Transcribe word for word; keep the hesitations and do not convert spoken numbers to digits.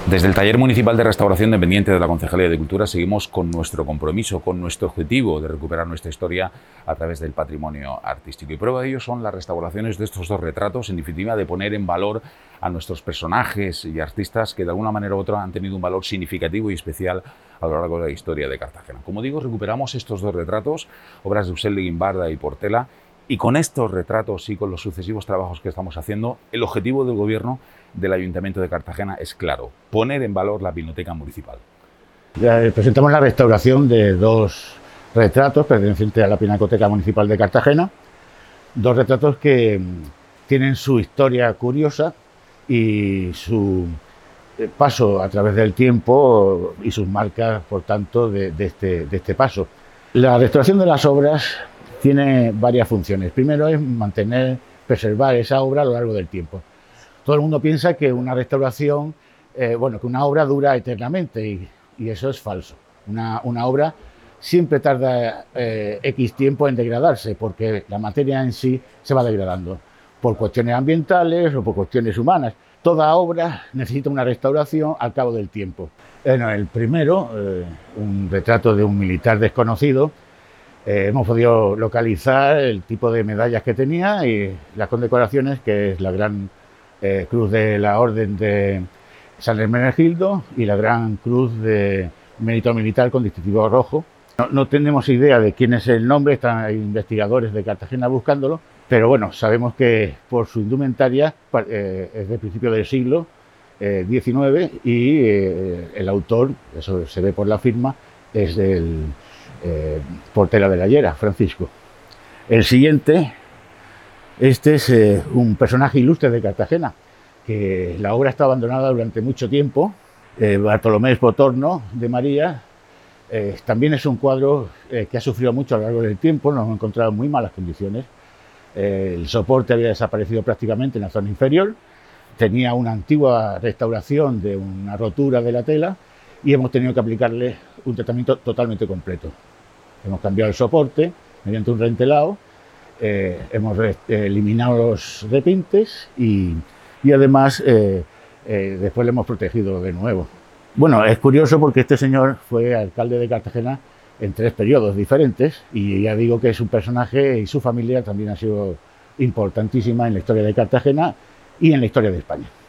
Desde el Taller Municipal de Restauración dependiente de la Concejalía de Cultura seguimos con nuestro compromiso, con nuestro objetivo de recuperar nuestra historia a través del patrimonio artístico. Y prueba de ello son las restauraciones de estos dos retratos, en definitiva de poner en valor a nuestros personajes y artistas que de alguna manera u otra han tenido un valor significativo y especial a lo largo de la historia de Cartagena. Como digo, recuperamos estos dos retratos, obras de Eusel de Guimbarda y Portela, y con estos retratos y con los sucesivos trabajos que estamos haciendo, el objetivo del Gobierno del Ayuntamiento de Cartagena es claro: poner en valor la Pinacoteca Municipal. Ya presentamos la restauración de dos retratos pertenecientes a la Pinacoteca Municipal de Cartagena, dos retratos que tienen su historia curiosa y su paso a través del tiempo y sus marcas, por tanto, de, de, este, de este paso. La restauración de las obras tiene varias funciones. Primero es mantener, preservar esa obra a lo largo del tiempo. Todo el mundo piensa que una restauración, eh, bueno, que una obra dura eternamente y, y eso es falso. Una, una obra siempre tarda eh, X tiempo en degradarse porque la materia en sí se va degradando por cuestiones ambientales o por cuestiones humanas. Toda obra necesita una restauración al cabo del tiempo. Bueno, el primero, eh, un retrato de un militar desconocido. Eh, hemos podido localizar el tipo de medallas que tenía y las condecoraciones, que es la gran eh, cruz de la Orden de San Hermenegildo y la gran cruz de Mérito Militar con distintivo rojo. No, no tenemos idea de quién es el nombre, están investigadores de Cartagena buscándolo, pero bueno, sabemos que por su indumentaria eh, es del principio del siglo eh, diecinueve y eh, el autor, eso se ve por la firma, es del Eh, Portela de la Llera, Francisco. El siguiente, este es eh, un personaje ilustre de Cartagena, que la obra está abandonada durante mucho tiempo. eh, Bartolomé Espotorno de María, eh, también es un cuadro eh, que ha sufrido mucho a lo largo del tiempo, nos hemos encontrado en muy malas condiciones. Eh, el soporte había desaparecido prácticamente en la zona inferior, tenía una antigua restauración de una rotura de la tela y hemos tenido que aplicarle un tratamiento totalmente completo. Hemos cambiado el soporte mediante un rentelado, eh, hemos re, eh, eliminado los repintes y, y además eh, eh, después le hemos protegido de nuevo. Bueno, es curioso porque este señor fue alcalde de Cartagena en tres periodos diferentes y ya digo que es un personaje y su familia también ha sido importantísima en la historia de Cartagena y en la historia de España.